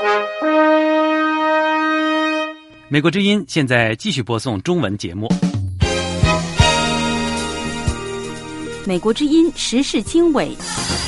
美国之音现在继续播送中文节目。 美国之音时事经纬。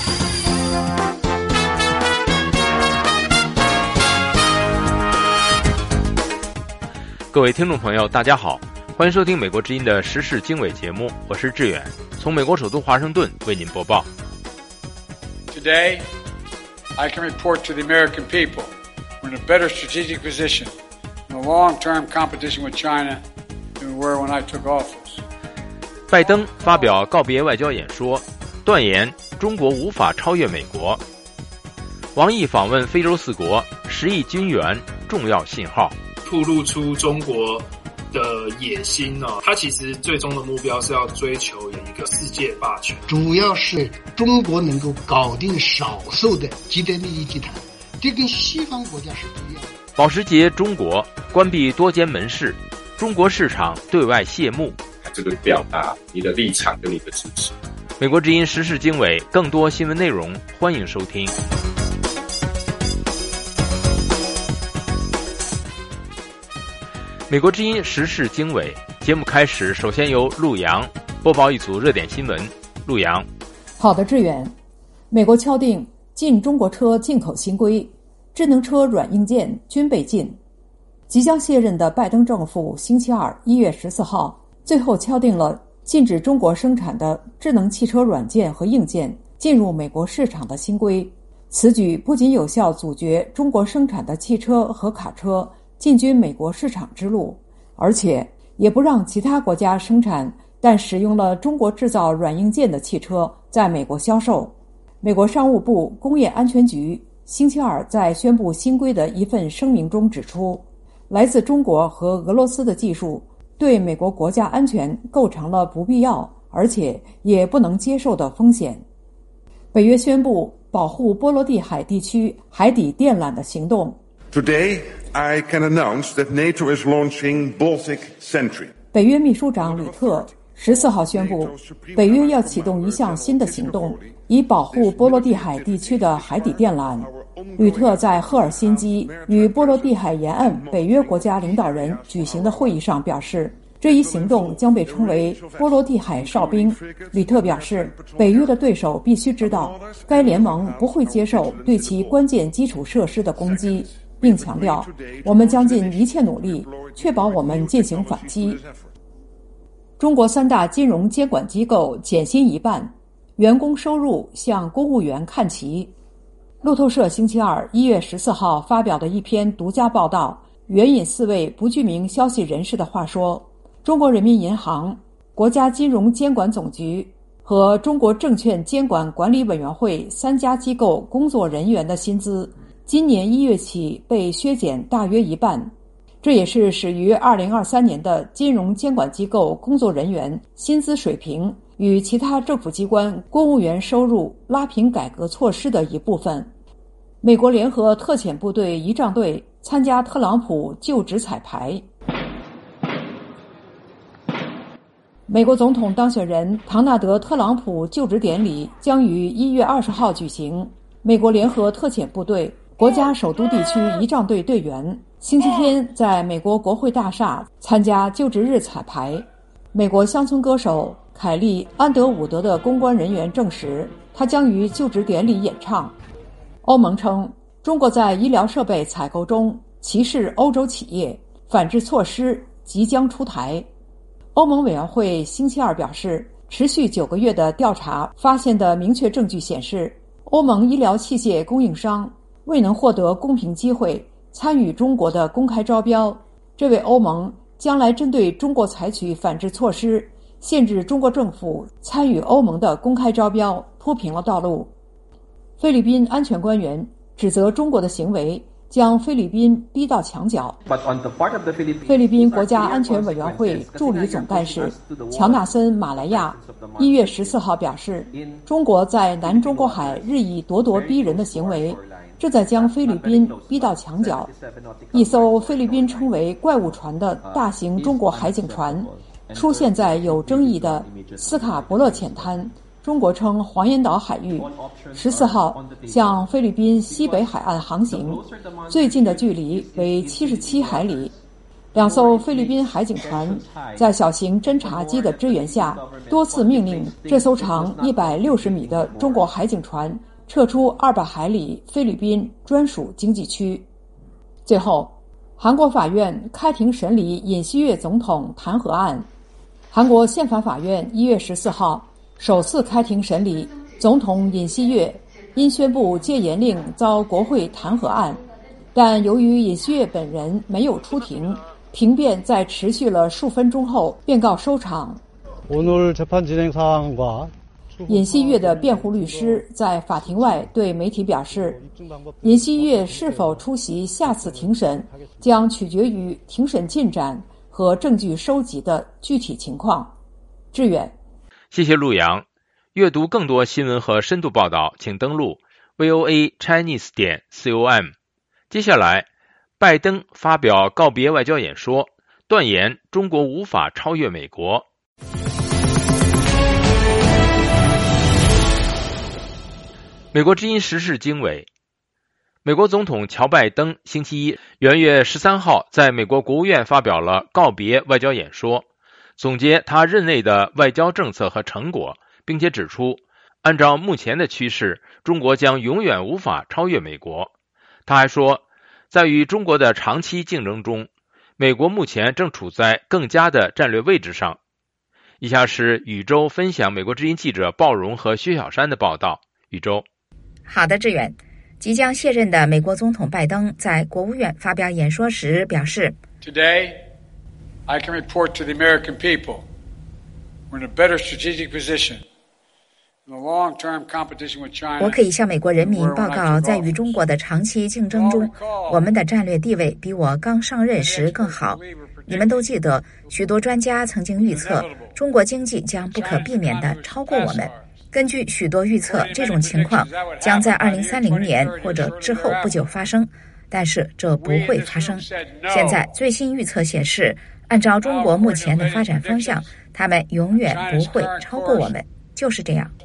各位听众朋友大家好，欢迎收听美国之音的时事经纬节目，我是志远，从美国首都华盛顿为您播报。 Today, I can report to the American people we're in a better strategic position in a long-term competition with China than we were when I took office. 拜登发表告别外交演说，断言中国无法超越美国。王毅访问非洲4国，10亿军援重要信号。 暴露出中国的野心呢，它其实最终的目标是要追求一个世界霸权， 主要是中国能够搞定少数的既得利益集团，这跟西方国家是不一样的。 保时捷中国关闭多间门市，中国市场对外谢幕。 这个表达你的立场跟你的支持。 美国之音时事经纬，更多新闻内容欢迎收听。美国之音时事经纬节目开始，首先由陆洋播报一组热点新闻。陆洋。 好的，志远。美国敲定禁中国车进口新规，智能车软硬件均被禁。即将卸任的拜登政府星期二1月14号最后敲定了禁止中国生产的智能汽车软件和硬件进入美国市场的新规。此举不仅有效阻绝中国生产的汽车和卡车进军美国市场之路，而且也不让其他国家生产但使用了中国制造软硬件的汽车在美国销售。美国商务部工业安全局星期二在宣布新规的一份声明中指出，来自中国和俄罗斯的技术对美国国家安全构成了不必要而且也不能接受的风险。北约宣布保护波罗的海地区海底电缆的行动。 Today, I can announce that NATO is launching Baltic Sentry. 北约秘书长吕特14号宣布，北约要启动一项新的行动，以保护波罗的海地区的海底电缆。吕特在赫尔辛基与波罗的海沿岸北约国家领导人举行的会议上表示，这一行动将被称为波罗的海哨兵。吕特表示，北约的对手必须知道，该联盟不会接受对其关键基础设施的攻击，并强调，我们将尽一切努力确保我们进行反击。中国3大金融监管机构减薪一半，员工收入向公务员看齐。路透社星期二1月14号发表的一篇独家报道，援引4位不具名消息人士的话说，中国人民银行、国家金融监管总局和中国证券监管管理委员会3家机构工作人员的薪资今年1月起被削减大约一半，这也是始于2023年的金融监管机构工作人员薪资水平与其他政府机关公务员收入拉平改革措施的一部分。美国联合特遣部队仪仗队参加特朗普就职彩排。美国总统当选人唐纳德·特朗普就职典礼将于1月20号举行。美国联合特遣部队国家首都地区仪仗队队员星期天在美国国会大厦参加就职日彩排。美国乡村歌手凯利·安德伍德的公关人员证实，他将于就职典礼演唱。欧盟称，中国在医疗设备采购中歧视欧洲企业，反制措施即将出台。欧盟委员会星期二表示，持续9个月的调查发现的明确证据显示，欧盟医疗器械供应商未能获得公平机会参与中国的公开招标，这为欧盟将来针对中国采取反制措施，限制中国政府参与欧盟的公开招标铺平了道路。菲律宾安全官员指责中国的行为将菲律宾逼到墙角。菲律宾国家安全委员会助理总干事乔纳森·马来亚1月14号表示，中国在南中国海日益咄咄逼人的行为正在将菲律宾逼到墙角。一艘菲律宾称为怪物船的大型中国海警船出现在有争议的斯卡伯勒浅滩， 中国称黄岩岛海域，14号向菲律宾西北海岸航行，最近的距离为77海里。2艘菲律宾海警船在小型侦察机的支援下，多次命令这艘长160米的中国海警船撤出200海里菲律宾专属经济区。最后，韩国法院开庭审理尹锡悦总统弹劾案。韩国宪法法院1月14号首次开庭审理总统尹锡悦因宣布戒严令遭国会弹劾案，但由于尹锡悦本人没有出庭，庭辩在持续了数分钟后便告收场。尹锡悦的辩护律师在法庭外对媒体表示，尹锡悦是否出席下次庭审将取决于庭审进展和证据收集的具体情况。志远， 谢谢陆阳。阅读更多新闻和深度报道，请登录 voachinese.com。接下来，拜登发表告别外交演说，断言中国无法超越美国。美国之音时事经纬，美国总统乔拜登星期一元月13号在美国国务院发表了告别外交演说，总结他任内的外交政策和成果，并且指出，按照目前的趋势，中国将永远无法超越美国。他还说，在与中国的长期竞争中，美国目前正处在更佳的战略位置上。以下是宇宙分享美国之音记者鲍荣和薛小山的报道。宇宙。 好的，志远。即将卸任的美国总统拜登在国务院发表演说时表示 Today, I can report to the American people we're in a better strategic position in the long-term competition with China. 我可以向美国人民报告，在与中国的长期竞争中，我们的战略地位比我刚上任时更好。你们都记得，许多专家曾经预测，中国经济将不可避免地超过我们。根据许多预测，这种情况将在2030年或者之后不久发生，但是这不会发生。现在最新预测显示，按照中国目前的发展方向，他们永远不会超过我们，就是这样。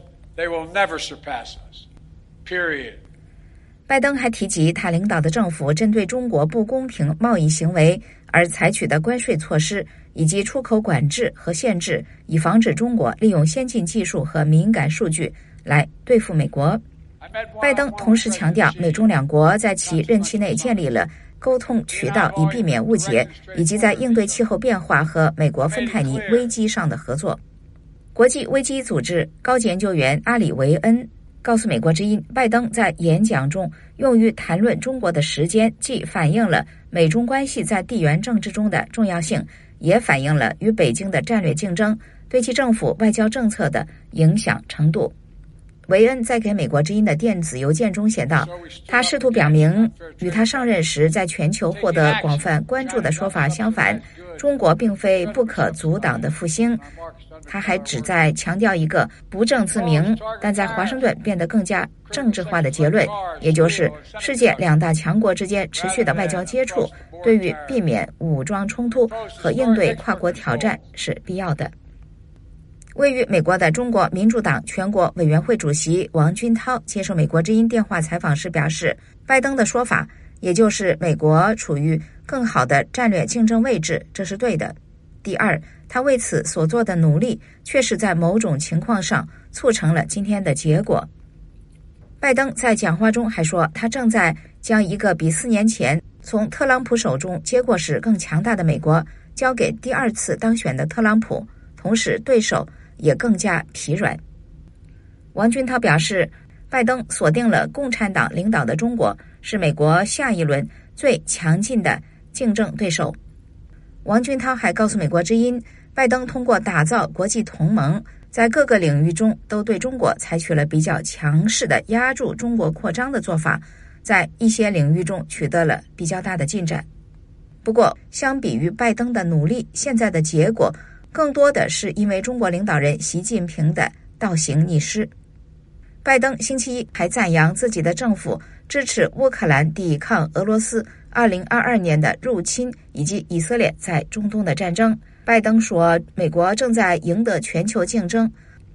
拜登还提及他领导的政府针对中国不公平贸易行为而采取的关税措施，以及出口管制和限制，以防止中国利用先进技术和敏感数据来对付美国。拜登同时强调，美中两国在其任期内建立了沟通渠道，以避免误解，以及在应对气候变化和美国芬太尼危机上的合作。国际危机组织高级研究员阿里维恩告诉美国之音，拜登在演讲中用于谈论中国的时间，既反映了美中关系在地缘政治中的重要性，也反映了与北京的战略竞争对其政府外交政策的影响程度。维恩在给美国之音的电子邮件中写道，他试图表明，与他上任时在全球获得广泛关注的说法相反，中国并非不可阻挡的复兴。他还旨在强调一个不证自明，但在华盛顿变得更加政治化的结论，也就是世界两大强国之间持续的外交接触，对于避免武装冲突和应对跨国挑战是必要的。位于美国的中国民主党全国委员会主席王军涛接受美国之音电话采访时表示，拜登的说法，也就是美国处于更好的战略竞争位置，这是对的。第二，他为此所做的努力确实在某种情况上促成了今天的结果。拜登在讲话中还说，他正在将一个比4年前从特朗普手中接过时更强大的美国交给第二次当选的特朗普，同时对手也更加疲软。王军涛表示，拜登锁定了共产党领导的中国是美国下一轮最强劲的竞争对手。王军涛还告诉美国之音，拜登通过打造国际同盟，在各个领域中都对中国采取了比较强势的压住中国扩张的做法，在一些领域中取得了比较大的进展。不过，相比于拜登的努力，现在的结果更多的是因为中国领导人习近平的倒行逆施。拜登星期一还赞扬自己的政府支持乌克兰抵抗俄罗斯2022年的入侵以及以色列在中东的战争。拜登说，美国正在赢得全球竞争，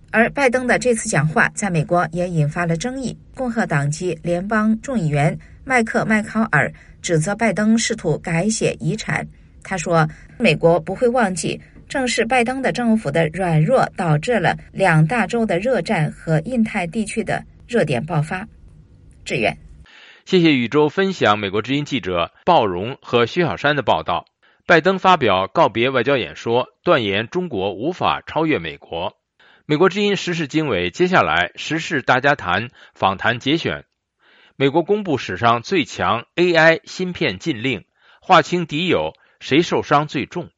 而拜登的这次讲话在美国也引发了争议。共和党籍联邦众议员麦考尔指责拜登试图改写遗产。他说，美国不会忘记，正是拜登的政府的软弱导致了两大洲的热战和印太地区的热点爆发。志远， 谢谢宇宙分享美国之音记者鲍荣和薛小山的报道。拜登发表告别外交演说，断言中国无法超越美国。美国之音时事经纬，接下来时事大家谈访谈节选。美国公布史上最强 AI 芯片禁令，划清敌友，谁受伤最重？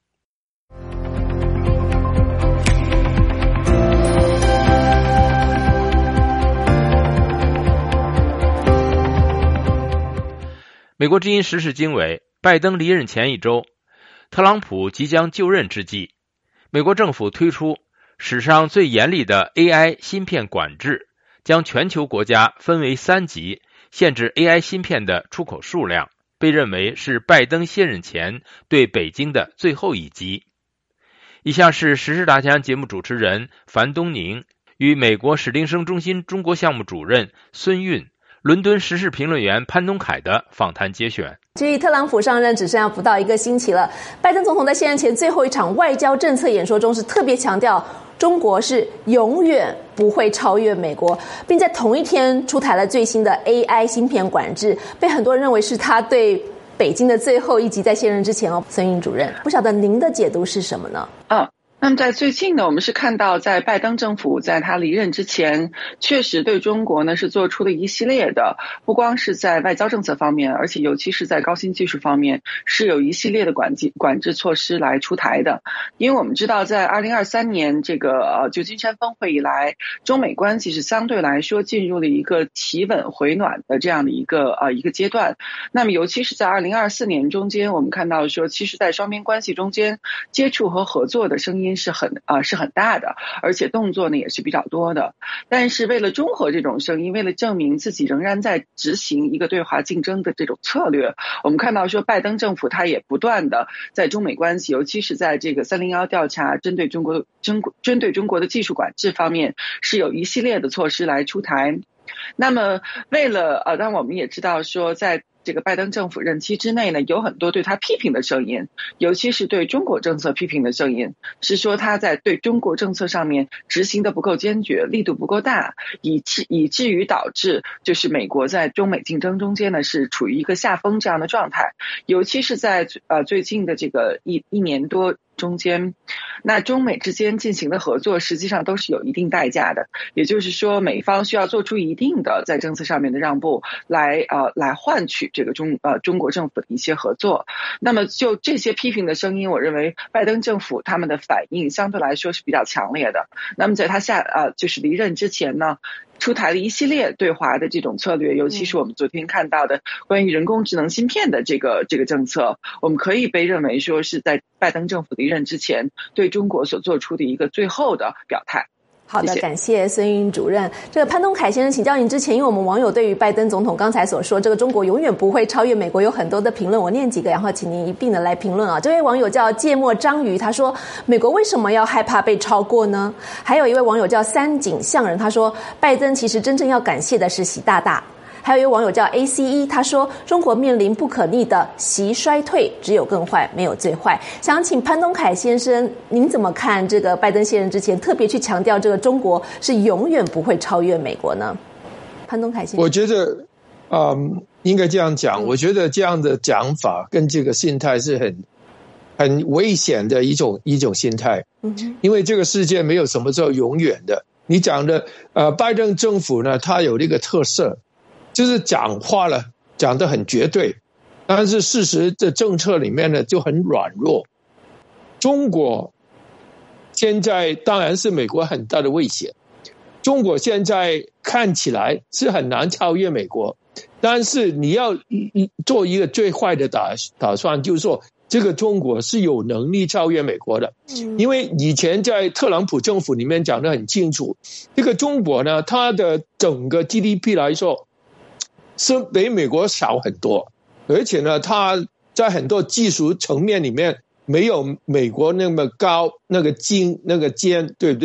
美国之音时事经纬，拜登离任前一周，特朗普即将就任之际，美国政府推出史上最严厉的 AI 芯片管制，将全球国家分为3级，限制 AI 芯片的出口数量，被认为是拜登卸任前对北京的最后一击。以下是时事大家节目主持人樊东宁与美国史汀生中心中国项目主任孙运、伦敦时事评论员潘东凯的访谈节选。 距离特朗普上任只剩下不到1个星期了，拜登总统在卸任前最后一场外交政策演说中是特别强调中国是永远不会超越美国，并在同一天出台了最新的 AI 芯片管制，被很多人认为是他对北京的最后一击。在卸任之前孙运主任，不晓得您的解读是什么呢？ 那么在最近呢，我们是看到在拜登政府在他离任之前，确实对中国呢是做出了一系列的，不光是在外交政策方面，而且尤其是在高新技术方面，是有一系列的管制措施来出台的。因为我们知道，在2023年这个旧金山峰会以来，中美关系是相对来说进入了一个企稳回暖的这样的一个阶段。那么尤其是在2024年中间，我们看到说，其实在双边关系中间接触和合作的声音是很大的，而且动作呢也是比较多的。但是为了中和这种声音，为了证明自己仍然在执行一个对华竞争的这种策略，我们看到说拜登政府他也不断的在中美关系，尤其是在这个301调查针对中国的技术管制方面，是有一系列的措施来出台。那么为了当我们也知道说，在这个拜登政府任期之内呢，有很多对他批评的声音，尤其是对中国政策批评的声音，是说他在对中国政策上面执行的不够坚决，力度不够大，以至于导致就是美国在中美竞争中间呢是处于一个下风这样的状态。尤其是在最近的这个一年多中间，那中美之间进行的合作实际上都是有一定代价的，也就是说美方需要做出一定的在政策上面的让步来换取这个中国政府的一些合作。那么就这些批评的声音，我认为拜登政府他们的反应相对来说是比较强烈的。那么在他就是离任之前呢，出台了一系列对华的这种策略，尤其是我们昨天看到的关于人工智能芯片的这个政策，我们可以被认为说是在拜登政府离任之前对中国所做出的一个最后的表态。 好的，感谢孙运主任。这个潘东凯先生，请教您之前，因为我们网友对于拜登总统刚才所说这个中国永远不会超越美国有很多的评论，我念几个，然后请您一并的来评论啊。这位网友叫芥末章鱼，他说美国为什么要害怕被超过呢？还有一位网友叫三井象人，他说拜登其实真正要感谢的是习大大。还有一位网友叫 ACE， 他说中国面临不可逆的习衰退，只有更坏没有最坏。想请潘东凯先生您怎么看这个拜登卸任之前特别去强调这个中国是永远不会超越美国呢？潘东凯先生， 我觉得应该这样讲，我觉得这样的讲法跟这个心态是很危险的一种心态。因为这个世界没有什么叫永远的。你讲的拜登政府呢，它有这个特色，就是讲话了讲得很绝对，但是事实的政策里面呢就很软弱。中国现在当然是美国很大的威胁，中国现在看起来是很难超越美国，但是你要做一个最坏的打算，就是说这个中国是有能力超越美国的。因为以前在特朗普政府里面讲得很清楚，这个中国呢，它的整个 GDP 来说是比美国少很多，而且呢，它在很多技术层面里面没有美国那么高，那个尖，对不对？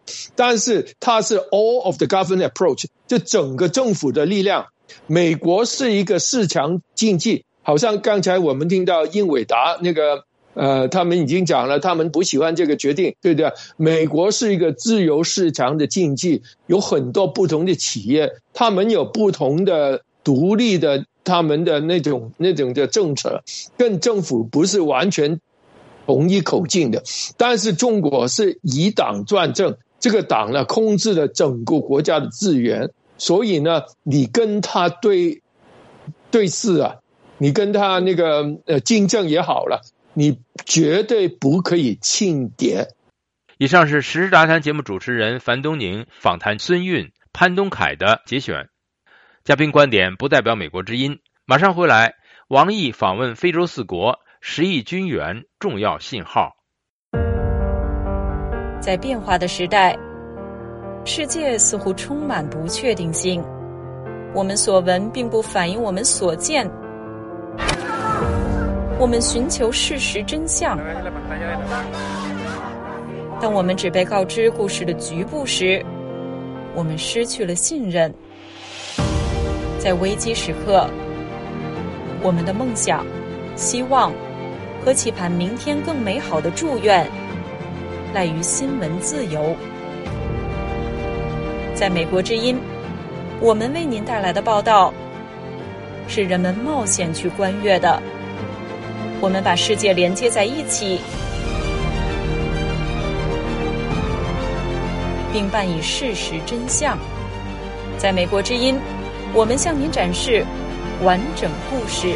但是它是 all of the government approach， 就整个政府的力量。美国是一个市场经济，好像刚才我们听到英伟达那个他们已经讲了，他们不喜欢这个决定，对不对？美国是一个自由市场的经济，有很多不同的企业，他们有不同的独立的他们的那种的政策，跟政府不是完全同一口径的。但是中国是以党专政，这个党呢控制了整个国家的资源，所以呢你跟他对视啊，你跟他那个竞争也好了，你绝对不可以轻敌。 以上是时事杂谈节目主持人樊东宁访谈孙运、潘东凯的节选。嘉宾观点不代表美国之音。马上回来，王毅访问非洲4国，10亿军援重要信号。 在变化的时代，世界似乎充满不确定性，我们所闻并不反映我们所见。我们寻求事实真相，当我们只被告知故事的局部时，我们失去了信任。在危机时刻，我们的梦想、希望和期盼明天更美好的祝愿赖于新闻自由。在美国之音，我们为您带来的报道是人们冒险去观阅的。我们把世界连接在一起，并伴以事实真相。在美国之音，我们向您展示完整故事。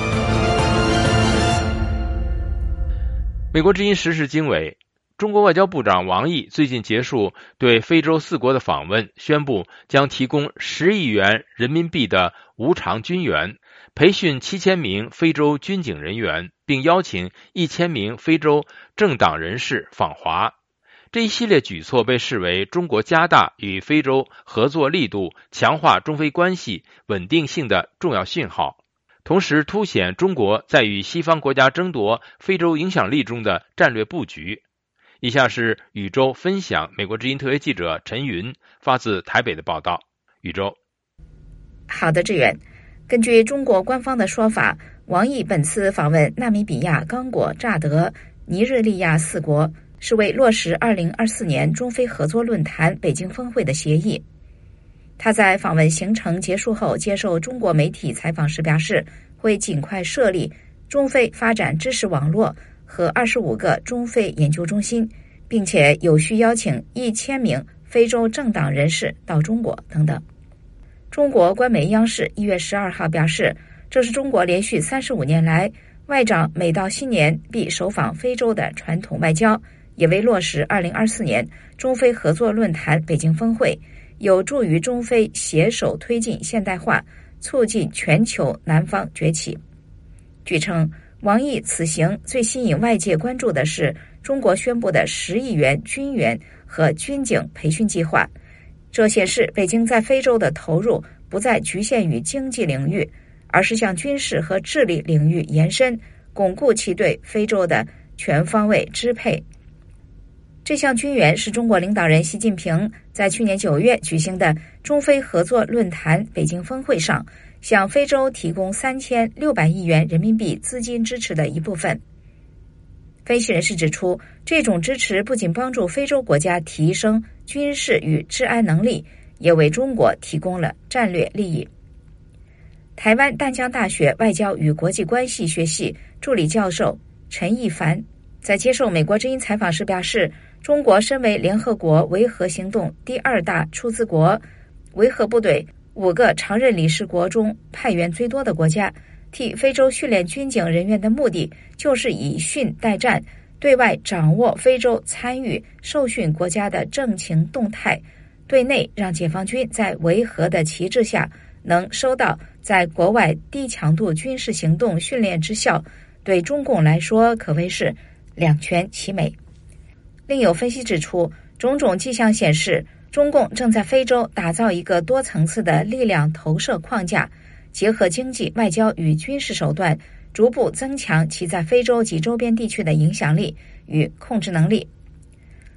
美国之音时事经纬，中国外交部长王毅最近结束对非洲4国的访问，宣布将提供10亿元人民币的无偿军援，培训7000名非洲军警人员，并邀请1000名非洲政党人士访华。这一系列举措被视为中国加大与非洲合作力度、强化中非关系稳定性的重要信号，同时凸显中国在与西方国家争夺非洲影响力中的战略布局。以下是宇宙分享美国之音特约记者陈云发自台北的报道。宇宙。 好的，志远。根据中国官方的说法，王毅本次访问纳米比亚、刚果、乍得、尼日利亚4国，是为落实2024年中非合作论坛北京峰会的协议。他在访问行程结束后接受中国媒体采访时表示，会尽快设立中非发展知识网络和25个中非研究中心，并且有序邀请1000名非洲政党人士到中国等等。中国官媒央视1月12号表示，这是中国连续35年来外长每到新年必首访非洲的传统外交，也为落实2024年中非合作论坛北京峰会，有助于中非携手推进现代化，促进全球南方崛起。据称，王毅此行最吸引外界关注的是中国宣布的10亿元军援和军警培训计划。这显示北京在非洲的投入不再局限于经济领域，而是向军事和治理领域延伸，巩固其对非洲的全方位支配。这项军援是中国领导人习近平在去年9月举行的中非合作论坛北京峰会上向非洲提供3600亿元人民币资金支持的一部分。分析人士指出，这种支持不仅帮助非洲国家提升军事与治安能力，也为中国提供了战略利益。台湾淡江大学外交与国际关系学系助理教授陈一凡在接受美国之音采访时表示，中国身为联合国维和行动第2大出资国，维和部队5个常任理事国中派员最多的国家，替非洲训练军警人员的目的就是以训代战，对外掌握非洲参与受训国家的政情动态，对内让解放军在维和的旗帜下能收到在国外低强度军事行动训练之效，对中共来说可谓是两全其美。另有分析指出，种种迹象显示，中共正在非洲打造一个多层次的力量投射框架，结合经济、外交与军事手段，逐步增强其在非洲及周边地区的影响力与控制能力。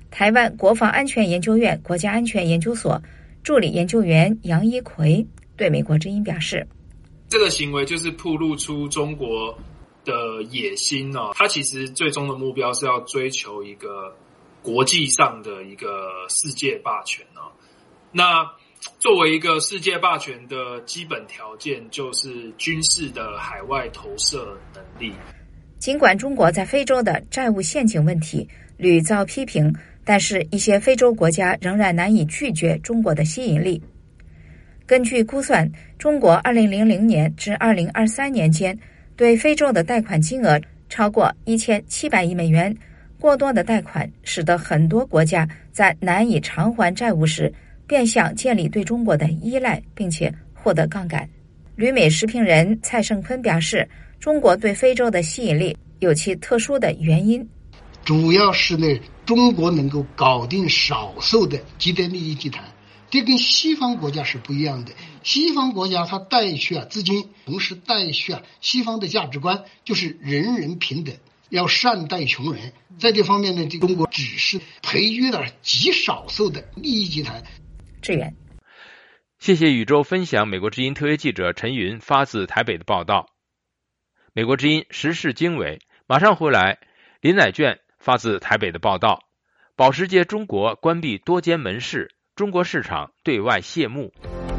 台湾国防安全研究院国家安全研究所助理研究员杨一奎对美国之音表示， 这个行为就是暴露出中国的野心哦，它其实最终的目标是要追求一个国际上的一个世界霸权哦。那作为一个世界霸权的基本条件，就是军事的海外投射能力。 尽管中国在非洲的债务陷阱问题屡遭批评，但是一些非洲国家仍然难以拒绝中国的吸引力。根据估算，中国2000年至2023年间对非洲的贷款金额超过1700亿美元，过多的贷款使得很多国家在难以偿还债务时变相建立对中国的依赖，并且获得杠杆。旅美时评人蔡胜坤表示，中国对非洲的吸引力有其特殊的原因， 主要是呢，中国能够搞定少数的极端利益集团，这跟西方国家是不一样的。西方国家它带去资金，同时带去西方的价值观，就是人人平等，要善待穷人。在这方面呢，中国只是培育了极少数的利益集团。 志远， 谢谢宇宙分享美国之音特约记者陈云发自台北的报道。美国之音时事经纬，马上回来。林乃卷发自台北的报道：保时捷中国关闭多间门市，中国市场对外谢幕。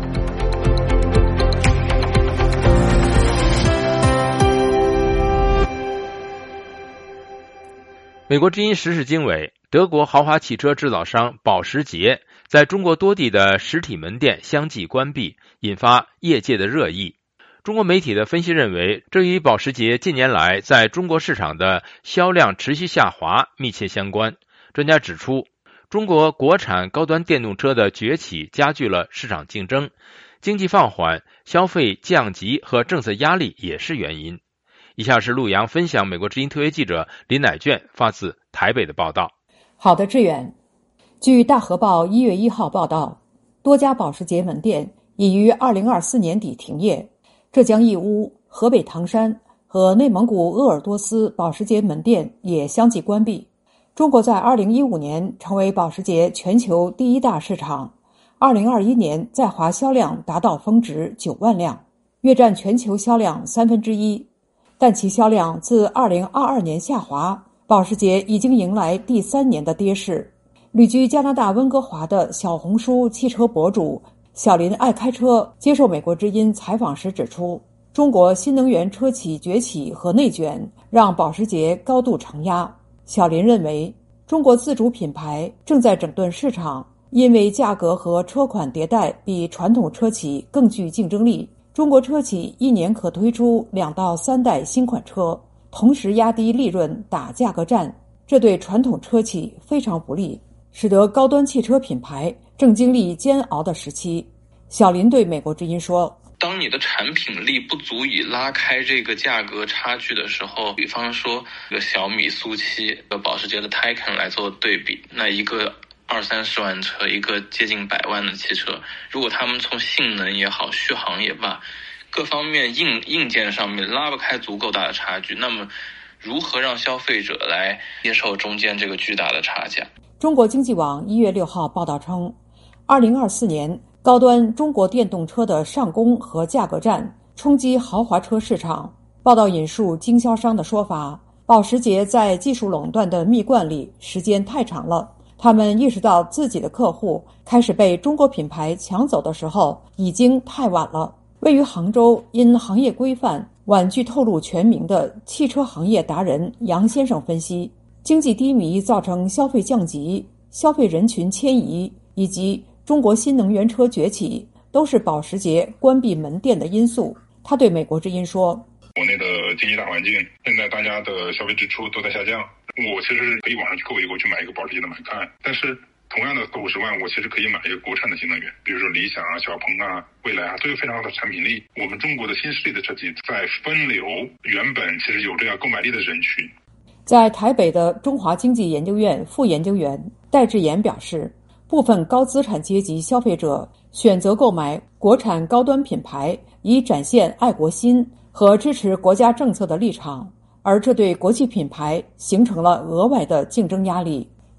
美国之音时事经纬，德国豪华汽车制造商保时捷在中国多地的实体门店相继关闭，引发业界的热议。中国媒体的分析认为，这与保时捷近年来在中国市场的销量持续下滑密切相关。专家指出，中国国产高端电动车的崛起加剧了市场竞争，经济放缓、消费降级和政策压力也是原因。以下是陆阳分享美国之音特约记者林乃卷发自台北的报道。 好的，志远。据大河报1月1号报道，多家保时捷门店已于2024年底停业。浙江义乌、河北唐山和内蒙古鄂尔多斯保时捷门店也相继关闭。中国在2015年成为保时捷全球第一大市场，2021年在华销量达到峰值9万辆，约占全球销量1/3，但其销量自2022年下滑，保时捷已经迎来第3年的跌势。旅居加拿大温哥华的小红书汽车博主小林爱开车接受美国之音采访时指出，中国新能源车企崛起和内卷让保时捷高度承压。小林认为，中国自主品牌正在整顿市场，因为价格和车款迭代比传统车企更具竞争力。中国车企1年可推出2到3代新款车，同时压低利润打价格战，这对传统车企非常不利，使得高端汽车品牌正经历煎熬的时期。小林对美国之音说， 当你的产品力不足以拉开这个价格差距的时候，比方说一个小米苏七和保时捷的 Taycan 来做对比，那一个20-30万车，一个接近100万的汽车，如果他们从性能也好，续航也罢，各方面硬件上面拉不开足够大的差距，那么如何让消费者来接受中间这个巨大的差价？ 中国经济网1月6号报道称，2024年高端中国电动车的上攻和价格战冲击豪华车市场。报道引述经销商的说法，保时捷在技术垄断的蜜罐里时间太长了，他们意识到自己的客户开始被中国品牌抢走的时候已经太晚了。位于杭州因行业规范婉拒透露全名的汽车行业达人杨先生分析，经济低迷造成消费降级、消费人群迁移以及中国新能源车崛起，都是保时捷关闭门店的因素。他对美国之音说， 国内的经济大环境，现在大家的消费支出都在下降，我其实可以网上去购一个，去买一个保时捷的买看，但是同样的40-50万，我其实可以买一个国产的新能源，比如说理想啊、小鹏啊、蔚来啊，都有非常好的产品力。我们中国的新势力的车企在分流原本其实有这样购买力的人群。 在台北的中华经济研究院副研究员戴志言表示，部分高资产阶级消费者选择购买国产高端品牌，以展现爱国心和支持国家政策的立场，而这对国际品牌形成了额外的竞争压力。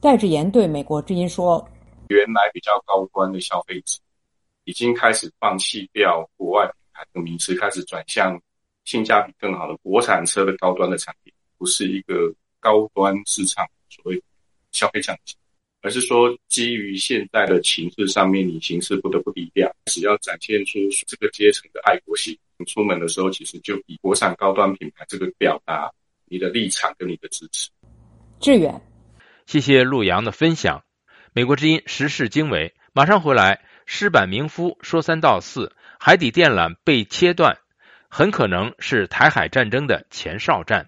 戴志言对美国之音说：“ 原来比较高端的消费者已经开始放弃掉国外品牌的名词，开始转向性价比更好的国产车的高端的产品，不是一个高端市场所谓消费降级，而是说基于现在的情势上面，你行事不得不低调，只要展现出这个阶层的爱国性。你出门的时候，其实就以国产高端品牌这个表达你的立场跟你的支持。” 志远， 谢谢陆阳的分享。美国之音时事经纬，马上回来。矢板明夫说3道4，海底电缆被切断，很可能是台海战争的前哨战。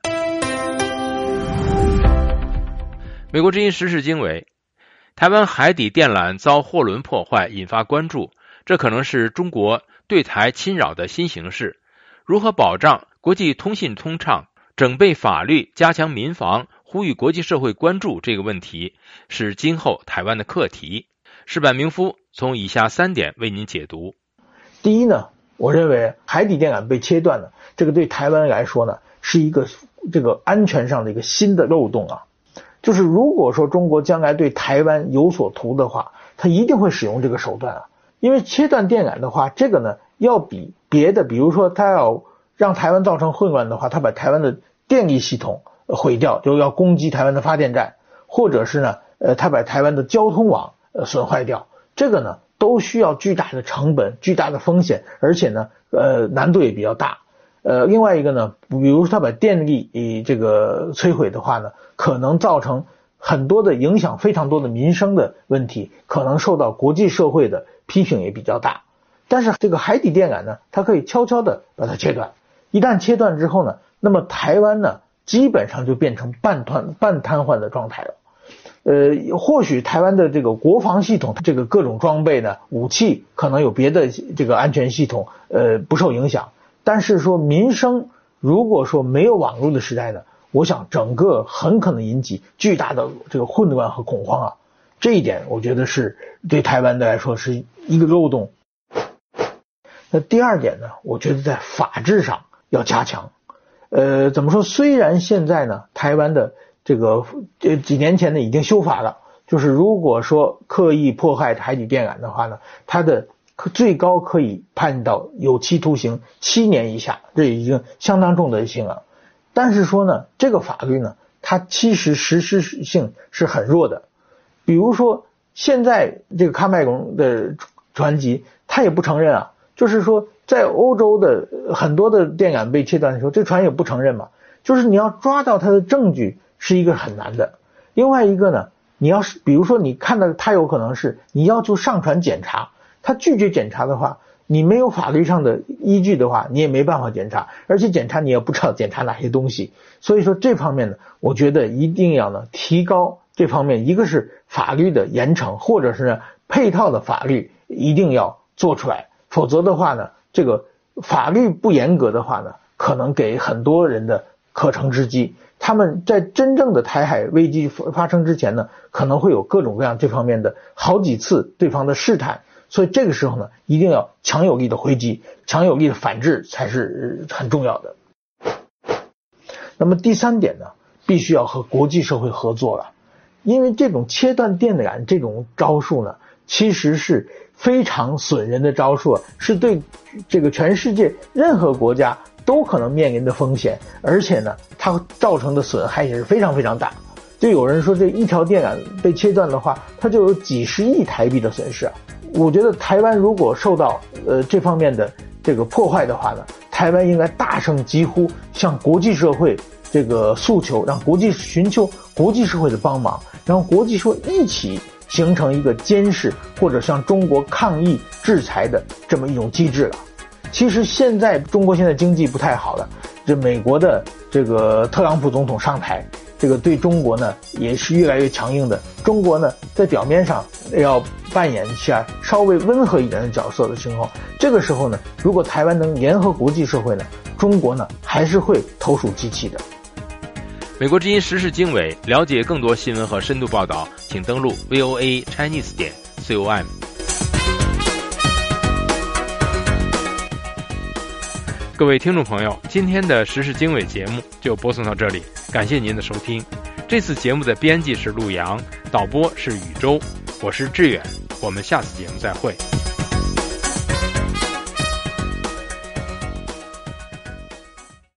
美国之音时事经纬，台湾海底电缆遭货轮破坏，引发关注，这可能是中国对台侵扰的新形势。如何保障国际通信通畅，整备法律，加强民防，呼吁国际社会关注这个问题，是今后台湾的课题。矢板明夫从以下3点为您解读。 第一呢，我认为海底电缆被切断呢，这个对台湾来说呢，是一个这个安全上的一个新的漏洞啊。就是如果说中国将来对台湾有所图的话，它一定会使用这个手段啊。因为切断电缆的话，这个呢要比别的，比如说它要让台湾造成混乱的话，它把台湾的电力系统毁掉，就要攻击台湾的发电站，或者是呢它把台湾的交通网损坏掉，这个呢都需要巨大的成本、巨大的风险，而且呢难度也比较大。另外一个呢，比如说它把电力这个摧毁的话呢，可能造成很多的影响，非常多的民生的问题，可能受到国际社会的批评也比较大。但是这个海底电缆呢，它可以悄悄的把它切断，一旦切断之后呢，那么台湾呢基本上就变成半瘫痪的状态了。或许台湾的这个国防系统，这个各种装备呢，武器可能有别的这个安全系统，不受影响。但是说民生，如果说没有网络的时代呢，我想整个很可能引起巨大的这个混乱和恐慌啊。这一点我觉得是对台湾的来说是一个漏洞。那第二点呢，我觉得在法治上要加强。怎么说？虽然现在呢，台湾的这个几年前呢已经修法了，就是如果说刻意破坏海底电缆的话呢，它的最高可以判到有期徒刑7年以下，这已经相当重的刑了。但是说呢，这个法律呢，它其实实施性是很弱的。比如说现在这个喀麦隆的船籍，他也不承认啊，就是说在欧洲的很多的电缆被切断的时候，这船也不承认嘛，就是你要抓到它的证据是一个很难的。另外一个呢，你要是比如说你看到它有可能是你要求上船检查，他拒绝检查的话，你没有法律上的依据的话，你也没办法检查，而且检查你也不知道检查哪些东西。所以说这方面呢，我觉得一定要呢提高这方面，一个是法律的严惩，或者是呢配套的法律一定要做出来，否则的话呢，这个法律不严格的话呢，可能给很多人的可乘之机。他们在真正的台海危机发生之前呢，可能会有各种各样这方面的好几次对方的试探，所以这个时候呢，一定要强有力的回击，强有力的反制才是很重要的。那么第3点呢，必须要和国际社会合作了，因为这种切断电缆这种招数呢，其实是非常损人的招数，是对这个全世界任何国家都可能面临的风险，而且呢，它造成的损害也是非常非常大。就有人说这一条电缆被切断的话，它就有几十亿台币的损失啊。我觉得台湾如果受到这方面的这个破坏的话呢，台湾应该大声疾呼，向国际社会这个诉求，让国际寻求国际社会的帮忙，然后国际社会一起形成一个监视或者向中国抗议制裁的这么一种机制了。其实现在中国现在经济不太好了，这美国的这个特朗普总统上台，这个对中国呢也是越来越强硬的。中国呢在表面上要扮演一下稍微温和一点的角色的情况，这个时候呢，如果台湾能联合国际社会呢，中国呢还是会投鼠忌器的。 美国之音时事经纬，了解更多新闻和深度报道，请登录 voachinese.com。各位听众朋友，今天的时事经纬节目就播送到这里，感谢您的收听。 这次节目的编辑是陆阳，导播是禹洲，我是志远，我们下次节目再会。